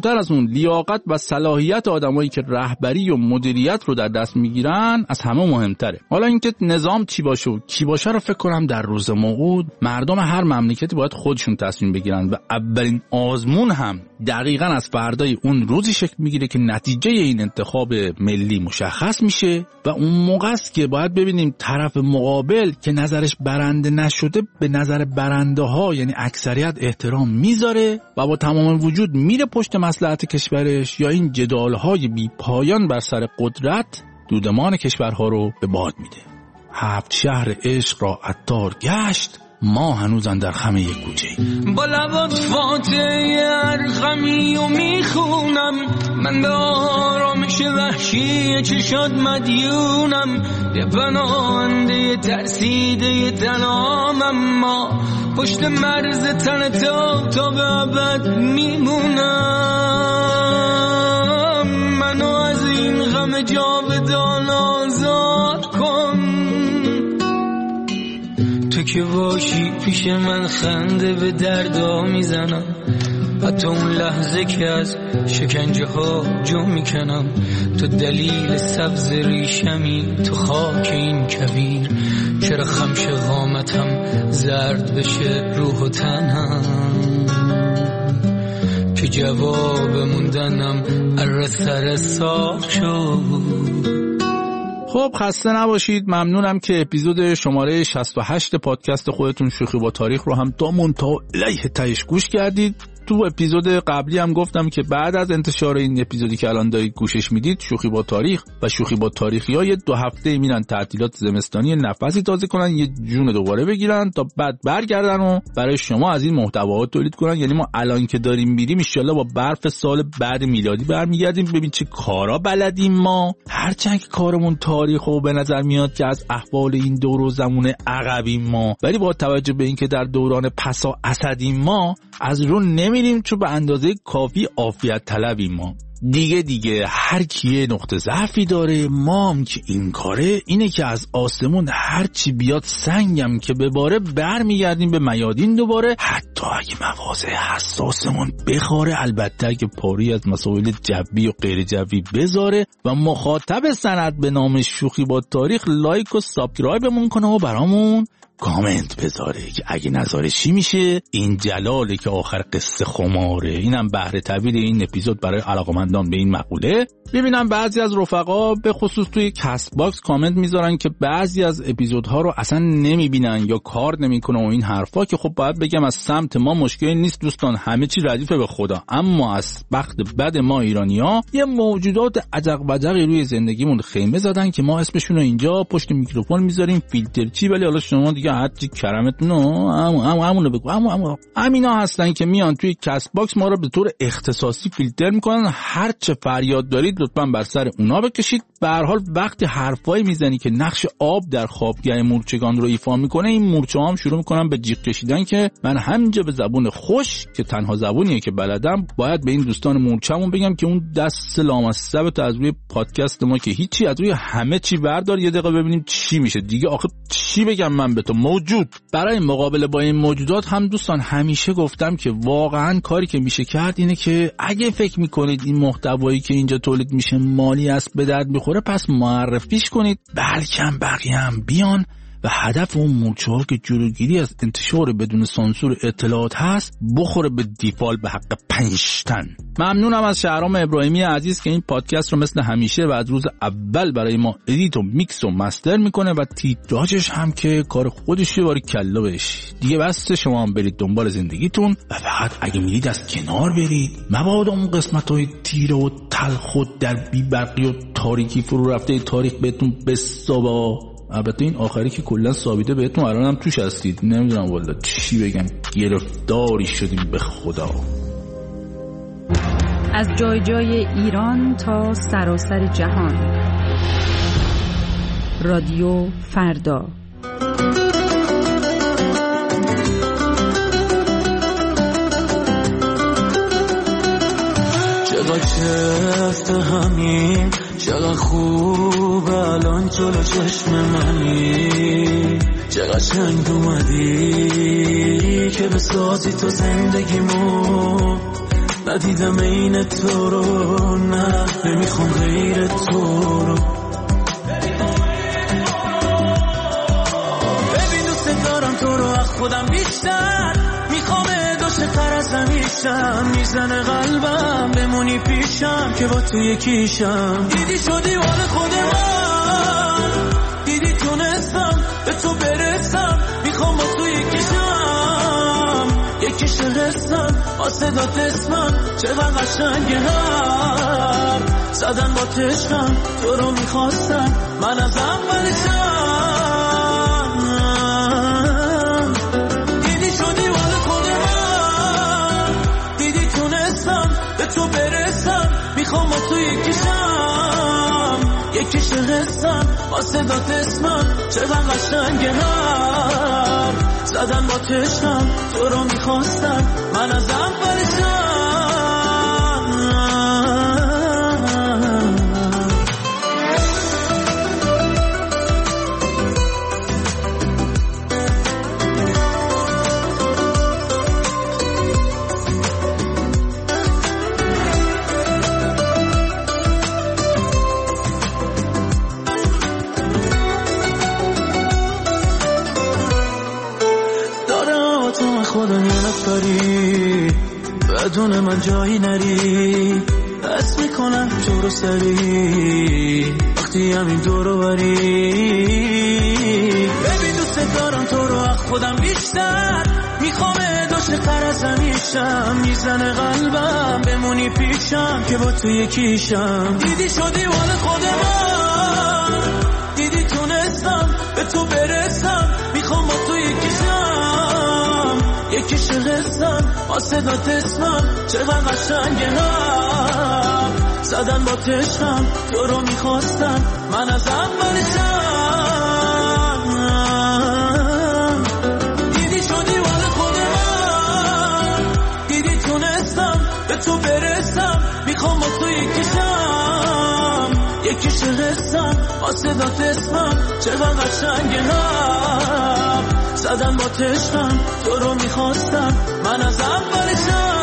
[SPEAKER 2] مهمتر از اون لیاقت و صلاحیت آدمایی که رهبری و مدیریت رو در دست میگیرن از همه مهمتره. حالا اینکه نظام چی باشه و کی باشه رو فکر کنم در روز موعود مردم هر مملکتی باید خودشون تصمیم بگیرن و اولین آزمون هم دقیقاً از فردای اون روزی شکل میگیره که نتیجه این انتخاب ملی مشخص میشه و اون موقع است که باید ببینیم طرف مقابل که نظرش برنده نشده به نظر برنده ها یعنی اکثریت احترام میذاره و با تمام وجود میره پشت مصلحت کشورش یا این جدال های بی پایان بر سر قدرت دودمان کشورها رو به باد میده. هفت شهر عشق را عطار گشت، ما هنوزن در خم یک کوچه.
[SPEAKER 8] با لبات فاتحه ارقمی و میخونم، من به آرامش وحشی چشات مدیونم، یه پناهنده ترسیده تنام، اما پشت مرز تن تا تا به ابد میمونم. منو از این غم جاودان آزاد کن، تو که باشی پیش من خنده به دردا میزنم، حتی اون لحظه که از شکنجه ها جو میکنم. تو دلیل سبز ریشمی تو خاک این کویر، چرا خمش قامتم زرد بشه روح و تنم، که جواب موندنم اره سر صاف شد.
[SPEAKER 2] خب خسته نباشید، ممنونم که اپیزود شماره شصت و هشت پادکست خودتون شوخی با تاریخ رو هم تا منتها الیه تهش گوش کردید. تو اپیزود قبلی هم گفتم که بعد از انتشار این اپیزودی که الان دارید گوشش میدید، شوخی با تاریخ و شوخی با تاریخی‌ها یه دو هفته میرن تعطیلات زمستانی، نفسی تازه کنن، یه جون دوباره بگیرن تا بعد برگردن و برای شما از این محتواات تولید کنن. یعنی ما الان که داریم میریم ان شاءالله با برف سال بعد میلادی برمیگردیم. ببین چه کارا بلدیم ما، هرچند که کارمون تاریخو به نظر میاد که از احوال این دور و زمونه عقبیم ما، ولی با توجه به اینکه در دوران پسا اسدیم ما از رو نمی میریم، چون به اندازه کافی عافیت طلبیم ما. دیگه دیگه هر کیه نقطه ضعفی داره، ما هم که این کاره اینه که از آسمون هر چی بیاد سنگم که بباره برمیگردیم به میادین دوباره، حتی اگه مواضع حساسمون بخوره، البته اگه پاری از مسائل جوی و غیر جوی بذاره و مخاطب سند به نام شوخی با تاریخ لایک و سابسکرایبمون کنه و برامون کامنت بذاره که اگه نظرش چی میشه. این جلاله که آخر قصه خماره. اینم بهره طویل این اپیزود برای علاقمندان به این مقوله. ببینم بعضی از رفقا به خصوص توی کست باکس کامنت میذارن که بعضی از اپیزودها رو اصلا نمیبینن یا کار نمیکنه و این حرفا، که خب باید بگم از سمت ما مشکلی نیست دوستان، همه چی ردیفه به خدا، اما از بخت بد ما ایرانی‌ها یه موجودات عجق وجقی روی زندگیمون خیمه زدن که ما اسمشون رو اینجا پشت میکروفون میذاریم فیلتر چی، ولی حالا شما دیگه هرچی کرمتون همون همون همونو بگو همون همون همینا هستن که میان توی کست باکس ما رو به طور اختصاصی فیلتر میکنن. هر چه فریاد دارید لطفاً بر سر اونا بکشید. به هر حال وقتی حرفایی میزنی که نقش آب در خوابگاه مورچگان رو ایفا میکنه، این مورچه هم شروع میکنن به جیغ کشیدن که من همینجا به زبون خوش که تنها زبونیه که بلدم باید به این دوستان مورچه‌مون بگم که اون دست لامصب از روی پادکست ما که هیچی، از روی همه چی بردار، یه دقیقه ببینیم چی میشه دیگه. آخه چی بگم من به تو موجود. برای مقابله با این موجودات هم دوستان همیشه گفتم که واقعا کاری که میشه کرد اینه که اگه فکر میکنید این محتوایی که اینجا تولید میشه مالی است به درد میخوره، پس معرفیش کنید، بلکه بقیه هم بیان و هدف اون مورچه‌ها که جلوگیری از انتشار بدون سانسور اطلاعات هست بخوره به دیفال به حق پنج تن. ممنونم از شهرام ابراهیمی عزیز که این پادکست رو مثل همیشه و از روز اول برای ما ادیت و میکس و مستر میکنه و تیتراژش هم که کار خودشه، باری کلا بهش. دیگه بس شما هم برید دنبال زندگیتون و فقط اگه میرید از کنار برید، مبادا اون قسمت‌های تیره و تلخ و در بی‌برقی و تاریکی فرو رفته تاریخ بهتون بسابا. البته این آخری که کلا ثابته بهتون الانم توش هستید، نمیدونم والا چی بگم، گرفتاری شدیم به خدا.
[SPEAKER 10] از جای جای ایران تا سراسر جهان، رادیو فردا.
[SPEAKER 8] چقدر چفت همین، چقدر خوب الان جلو چشم منی، چقدر چنگ اومدی که بسازی تو زندگیمو، ندیدم این تو رو، نه نمیخوام غیر تو رو. ببین دوست دارم تو رو از خودم بیشتر، میخوام دوست تر از همیشم، میزنه قلبم بمونی پیشم که با تو یکیشم. دیدی شدی وال خود من، دیدی تونستم به تو برسم، میخوام با تو یکیشم، یکیش رسم واسه داد اسمم، چقدر قشنگه هم زدن با تشکم، تو رو میخواستم من از اولشم. دیدی شدی وال خود من، دیدی تونستم به تو برسم، میخوام با تو یکیشم، یکیش رسم واسه داد اسمم، چقدر قشنگه هم زدن با تشکم، تو رو میخواستم من از اولشم. خدا نیمت داری، بدون من جایی نری، بس میکنم جور سری وقتی همین دورو بری. ببین دوست دارم تو رو از خودم بیشتر، میخوام داشته تر از همیشم، میزنه قلبم بمونی پیشم که با تو یکیشم. دیدی شدی وال خود من، دیدی تونستم به تو برسم، میخوام با تو یکیشم، یکیش رسم واسه داد اسمم، چقدر قشنگه هم زدن با تشکم، تو رو میخواستم من از اولشم. دیدی شدی وال خود من، دیدی تونستم به تو برسم، میخوام با تو یکیشم، یکیش رسم واسه داد اسمم، چقدر قشنگه هم زدن با تشکم، تو رو میخواستم من از اولشم.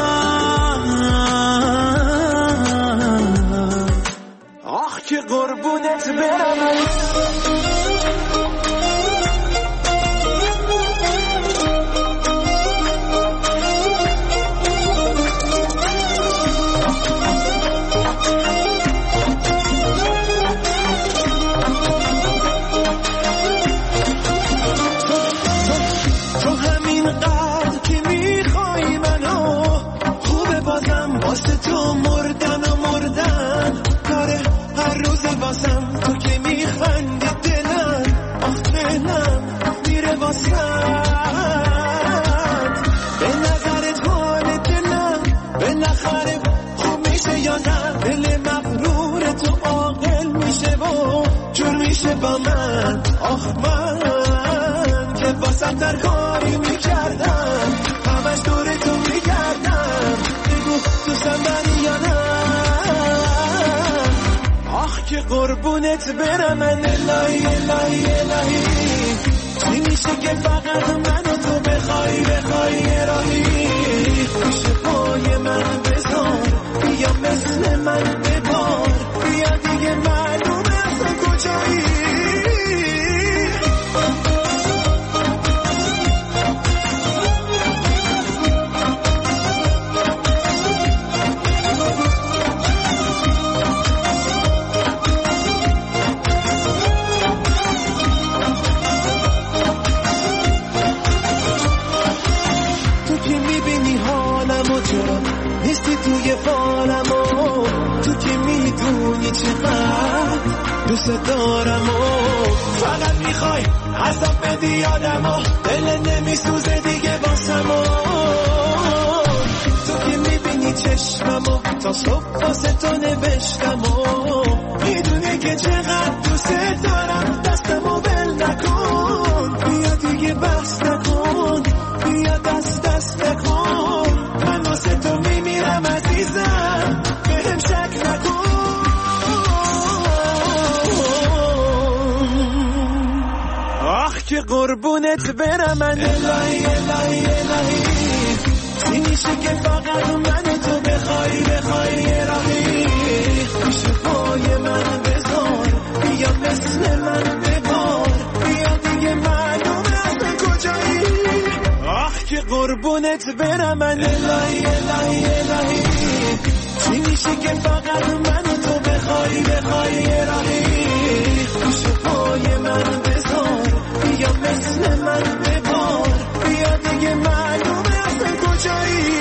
[SPEAKER 8] آخ که قربونت برم، تو مردن و مردن داره هر روز واسم، تو که میخندی دلم آخ دلم میره واسم. به نظرت حال دلم بالاخره خوب میشه یا نه؟ دل مغرور تو عاقل میشه و جور میشه با من. آخ من که واسم در کاری میکردم، همش دور تو میگردم، بگو دوستم داری یا نه؟ آخ که قربونت برم من، الهی الهی الهی، چی میشه که فقط منو تو بخوای بخوای راهی؟ پیش پای من بزار، بیا مثل من ببار، بیا دیگه معلومه اصلا کجایی. نیستی توی فالم و تو که میدونی چقدر دوست دارم و فقط میخوای عذاب بدی یادم و دل نمیسوزه دیگه باسم و تو که میبینی چشمم و تا صبح واسه تو نوشتم و میدونی که چقدر دوست دارم، دستمو بل نکن، بیا دیگه بحث نکن، بیا دست دست نکن، من واسه تو میمیرم عزیزم، بهم شک نکن. آخ که قربونت برم من، الهی الهی الهی، چی میشه که فقط من تو بخوای بخوای یه راهی پیش پای من بذار بیا مثل من ببار بیا دیگه معلومه از کجایی آخ که قربونت برم من الهی الهی الهی چی میشه که فقط من تو بخوای بخوای یه راهی پیش پای من بذار بیا مثل من ببار بیا دیگه معلومه از کجایی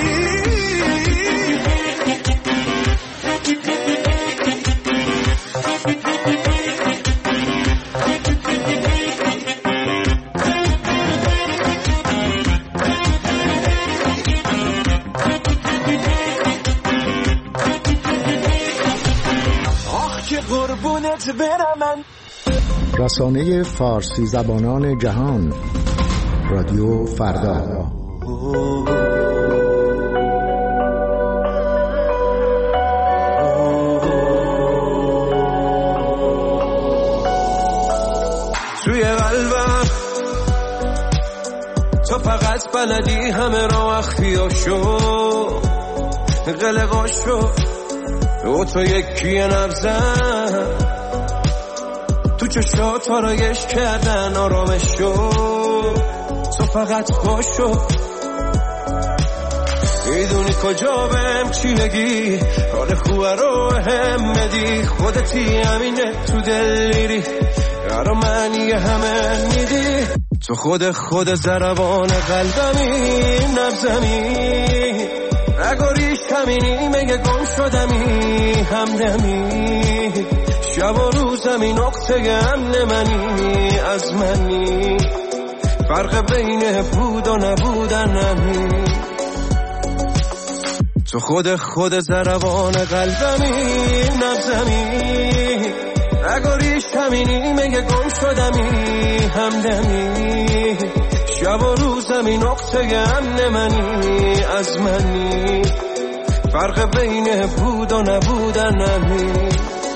[SPEAKER 4] رسانه فارسی زبانان جهان رادیو فردا.
[SPEAKER 8] توی قلبم تو فقط بلدی همه را اخفیاشو قلقاشو تو تو یکی نبزن تو چشات آرایش کردن آرامش شو تو فقط باشو میدونی کجا بهم چی بگی حال خوبه رو هم بدی خودتی همینه تو دل میری یارو معنی همه میدی تو خود خود ضربان قلبمی نبزمی نگاریش همینی مگه گم شدمی همدمی شب و روزمی نقطه امن منی از منی فرق بین بود و نبودنمی تو خود خود ضربان قلبمی نبزمی نگاریش همینی مگه گم شدمی همدمی شب و روزمی نقطه امن منی از منی فرق بین بود و نبودنمی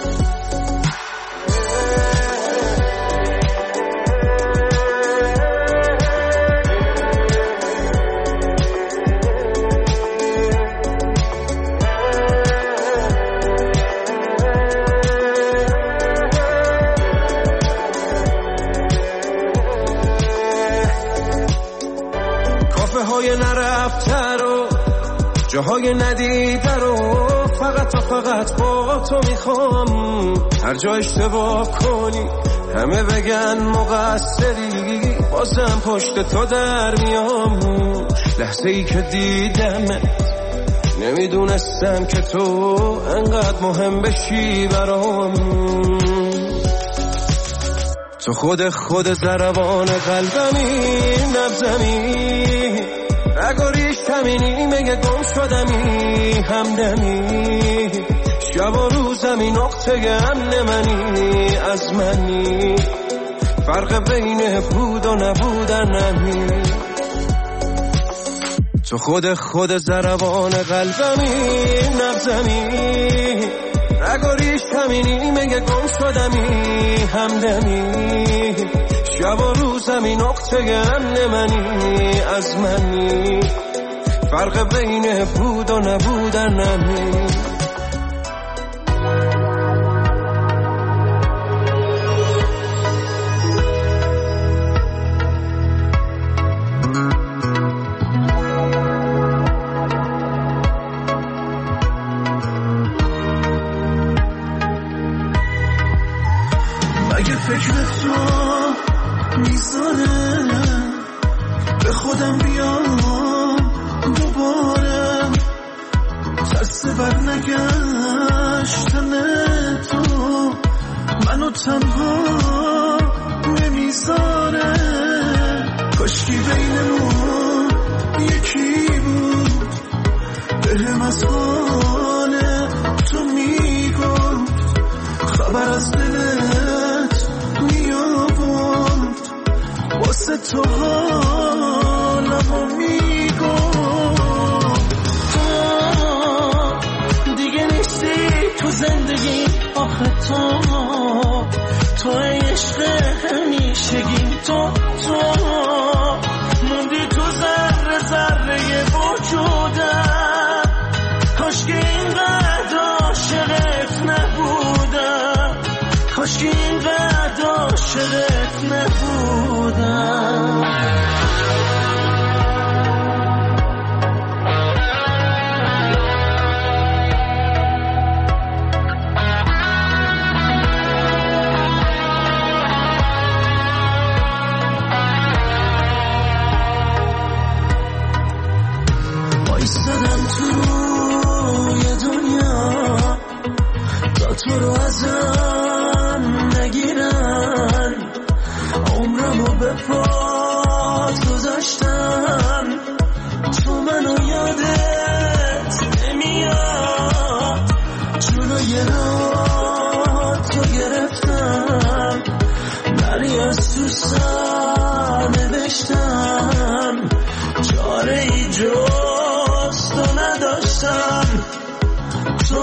[SPEAKER 8] جاهای ندیده رو فقط و فقط با تو میخوام هر جا اشتباه کنی همه بگن مقصری بازم پشت تو در میام لحظه ای که دیدمت نمیدونستم که تو انقدر مهم بشی برام تو خود خود ضربان قلبمی نبزمی نگاریش همینی مگه گم شدمی همدمی شب و روزمی نقطه امن منی از منی فرق بین بود و نبودنمی تو خود خود ضربان قلبمی نبزمی نگاریش همینی مگه گم شدمی همدمی شب و روزمی نقطه امن منی از منی فرق بین بود و نبودنمی مگه فکر تو میذاره به خودم بیام دوباره ترس بر نگشتن تو منو تنها نمیذاره کاشکی بینمون یکی بود بهم از حال تو میگفت خبر از دلت میابود واسه تو حالمو میگفت تو دیگه نیستی تو زندگی آخه تو تو عشق همیشگی تو تو موندی تو ذره ذره وجودم کاش که این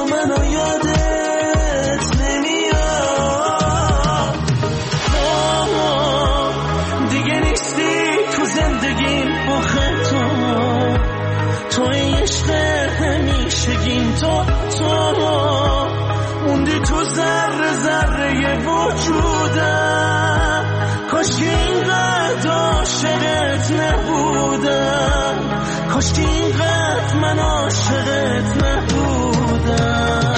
[SPEAKER 8] منو یادت نمیاد. دیگه نیستی تو زندگیم آخه تو توی عشق همیشگیم. تو تو موندی تو ذره ذره وجودم. کاش که اینقدر عاشقت نبودم. کاش که اینقدر من عاشقت نبودم.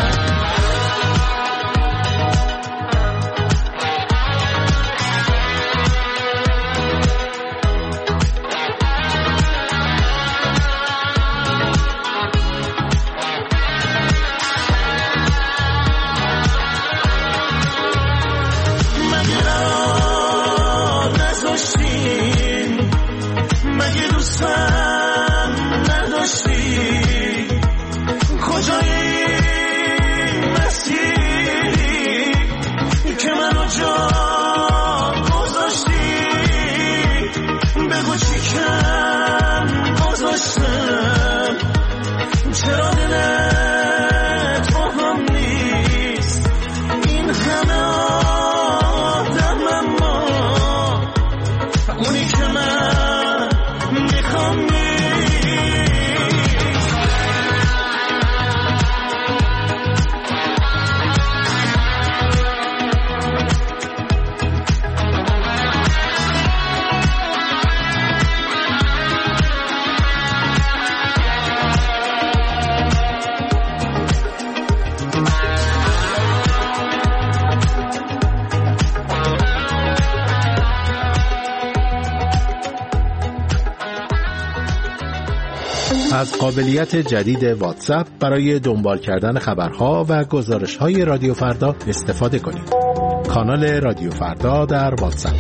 [SPEAKER 11] از قابلیت جدید واتساپ برای دنبال کردن خبرها و گزارش‌های رادیو فردا استفاده کنید. کانال رادیو فردا در واتساپ.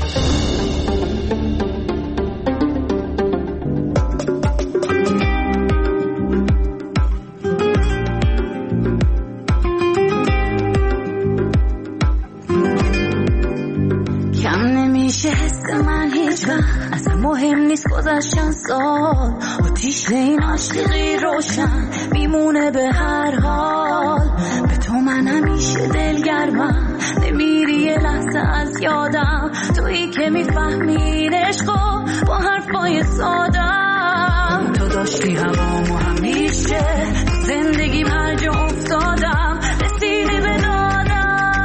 [SPEAKER 12] کم نمیشه حس من هیچ وقت، اصلا مهم نیست گذشتن سال. آتیش این عاشقی روشن میمونه به هر حال. به تو من همیشه دلگرمم، نمیری یه لحظه از یادم. تویی که میفهمی عشقو با حرفای سادم. تو داشتی هوامو همیشه زندگیم هر جا افتادم. رسیدی به دادم.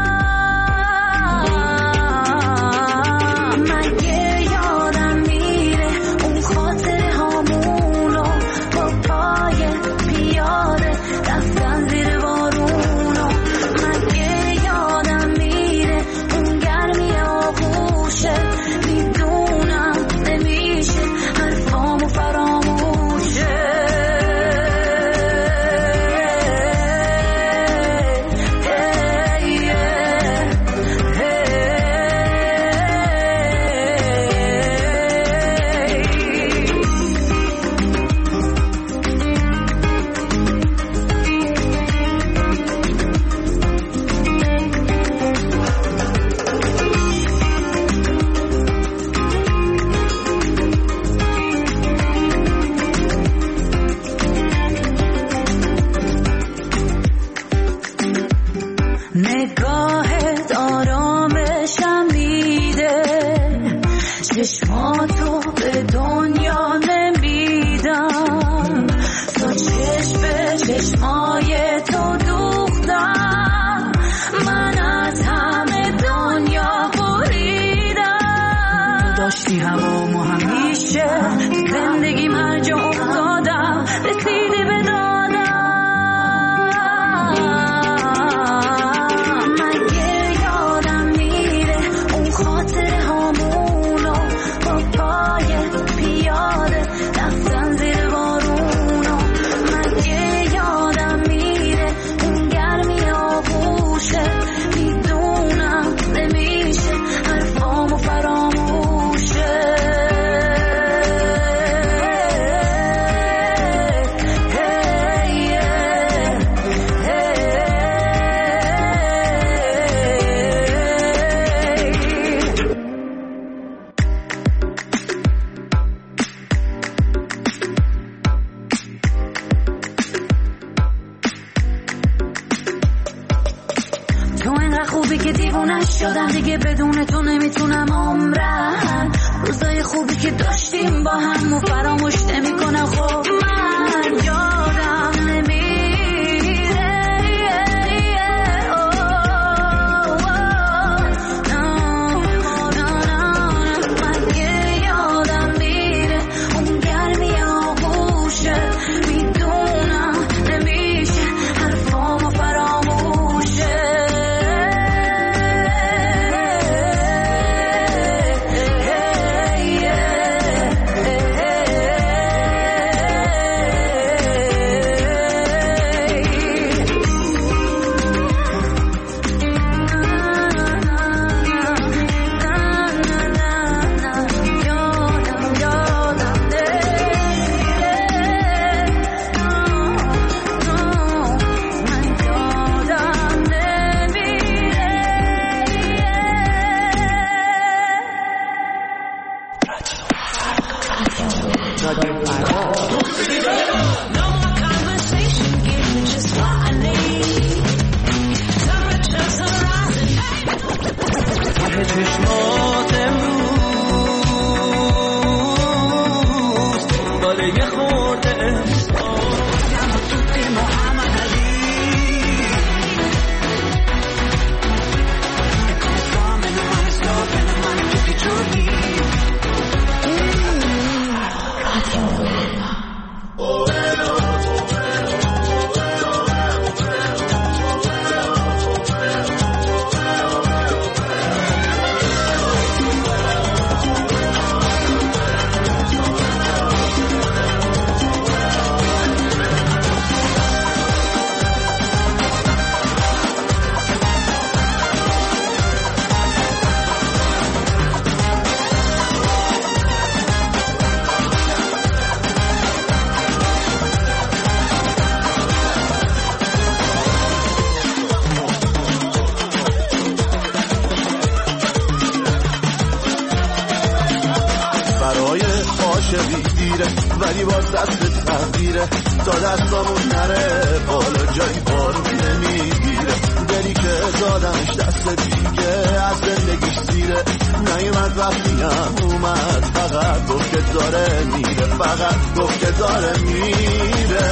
[SPEAKER 12] مگه یادم میره اون خاطره هامونو با پای پیاده رفتن زیر بارونو. مگه یادم میره اون گرمی آغوشه. میدونم نمیشه حرفامو فراموشه. نگاهت آرامشم میده، چشماتو به دنیا نمیدم. تا چشم به چشمای تو دوختم، من از همه دنیا بریدم. داشتی هوامو همیشه زندگیم هر جا افتادم. رسیدی به دادم. روزی که دیوونه شدم دیگه بدون تو نمیتونم عمرم روزای خوبی که داشتیم با هم و فراموش نمیکنم خب من یادم نمیره
[SPEAKER 8] ولی باز دست تغییره تا دستامون نره بالا جایی بارون نمیگیره دلی که دادمش دست دیگه از زندگیش زیره نیومد وقتیم اومد فقط گفت که داره میره فقط گفت که داره میره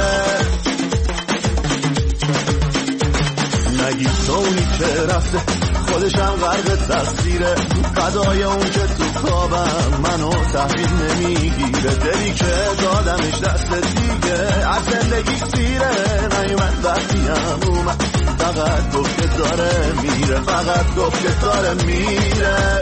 [SPEAKER 8] نگی تو اونی که رفته خودشم غرق تقصیره فدای اون که تو خوابم منو تحویل نمیگیره دلی که دادمش دست دیگه از زندگی سیره نیومد وقتیم اومد فقط گفت که داره میره فقط گفت که داره میره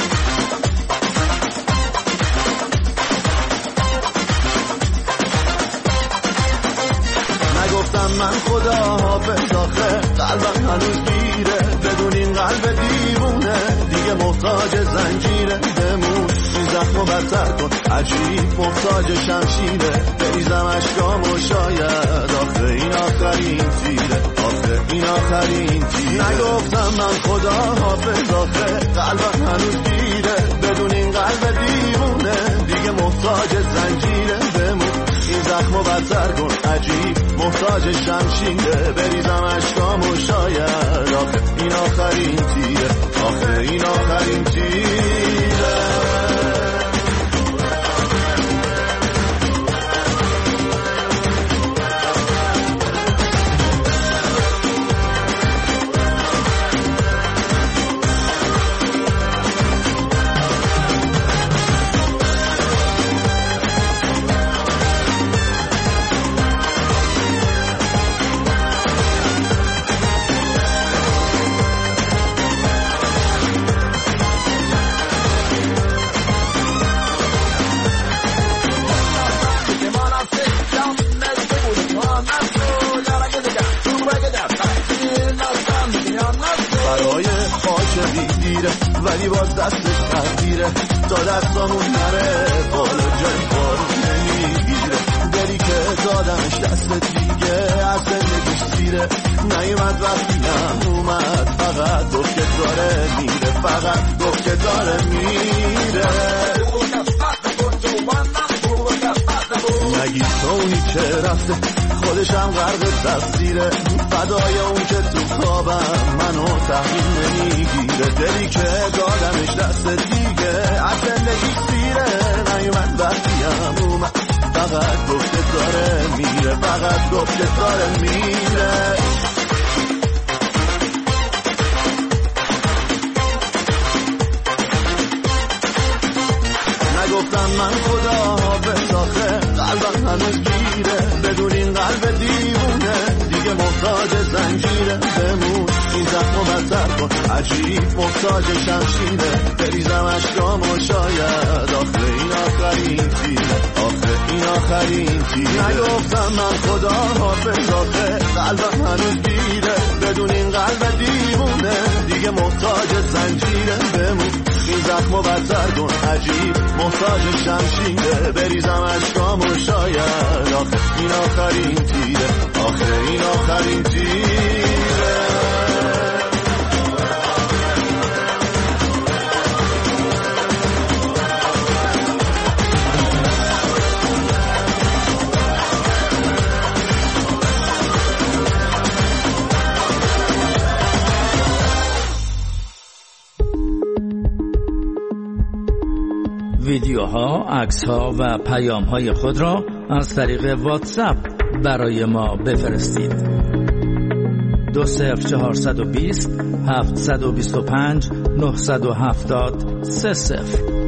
[SPEAKER 8] نگفتم من خدا حافظ آخه قلبم هنوز گیره بدون این قلب دیوونه دیگه محتاج زنجیره بمون این زخمو بدتر کن عجیب محتاج شمشیره بریزم اشکام و شاید آخه این آخرین تیره آخه این آخرین تیره نگفتم من خدا حافظ آخه قلبم هنوز گیره بدون این قلب دیوونه دیگه محتاج زنجیره بمون این زخمو بدتر کن عجیب محتاج شمشیره بریزم اشکام و شاید آخه این آخرین تیره آخه این آخرین تیره ولی باز دستش تغییره تا دستامون نره بالا جایی بارون نمیگیره دلی که دادمش دست دیگه از زندگیش سیره نیومد وقتیم اومد فقط گفت که داره میره فقط گفت که داره میره نگی تو اونی که رفته خودشم غرق تقصیره فدای اون که تو خوابم منو تحویل نمیگیره، دلی که دادمش دست دیگه از زندگی سیره نیومد وقتیم اومد، فقط گفته داره میره، فقط گفته داره میره. نگفتم من خدا حافظ آخه قلبم هنوز گیره، بدون این قلب دیوونه دیگه محتاج زنجیره، بمون این زخمو بدتر کن عجیب محتاج شمشیره، بریزم اشکامو شاید آخه این آخرین تیره، آخه این آخرین تیره. نگفتم من خدا حافظ آخه قلبم هنوز گیره، بدون این قلب دیوونه دیگه محتاج زنجیره، بمون این زخمو بدتر کن عجیب محتاج شمشیره، بریزم اشکامو شاید آخه این آخرین تیره، آخه این آخرین تیره.
[SPEAKER 13] ویدیوها، عکس‌ها و پیام‌های خود را از طریق واتساپ برای ما بفرستید. دو صفر چهارصد و بیست هفتصد و بیست و پنج نهصد و هفتاد سه صفر.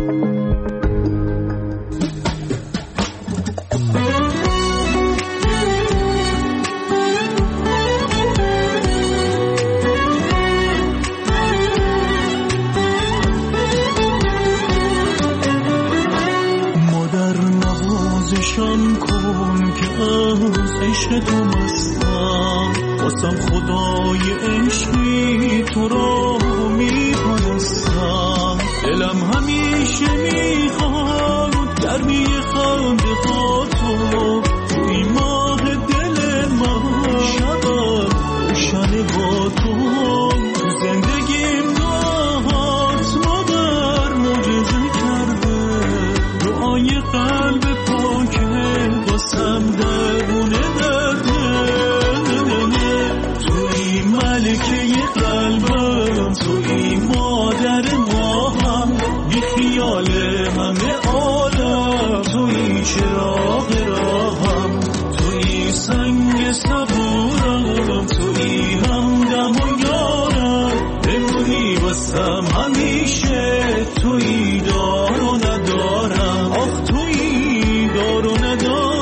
[SPEAKER 8] نشان کن که از عشق تو مستم، واسم خدای عشقی تو را میپرستم، دلم همیشه میخواد گرمی خنده ها تو، توی ماه دل من شبم روشن با تو، تو زندگیم دهات مادر معجزه کرده، دعای قلب واسم درونه درده، توی ملکه قلبم، توی مادر ماهم، بی خیال همه عالم، توی چراغ راهم، توی سنگ صبورم، توی همدم و یارم، بمونی واسم همیشه، توی دار و ندارم، آخ توی دار و ندارم.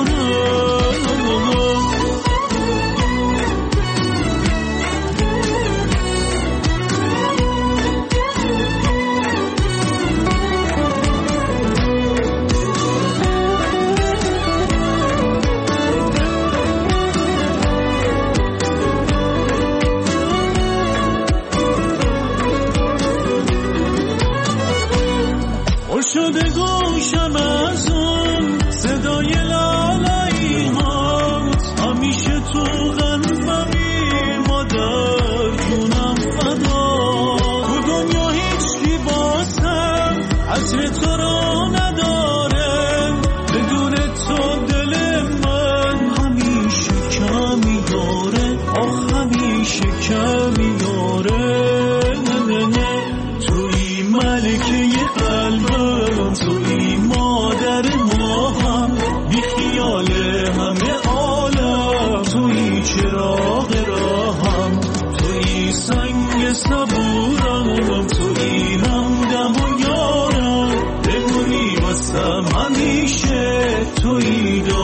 [SPEAKER 8] شده گوشم از اون صدای لالایی هات، همیشه تو قلبمی مادر جونم فدا، تو دنیا هیچ کی بازم حسر تو را نداره، بدون تو دل من همیشه کمی داره، آخ همیشه کمی داره، نه نه نه توی ملکه قلبم، توی مادر ماهم، بی خیال همه عالم، توی چراغ راهم، توی سنگ صبورم، توی همدم و یارم، بمونی واسم همیشه، توی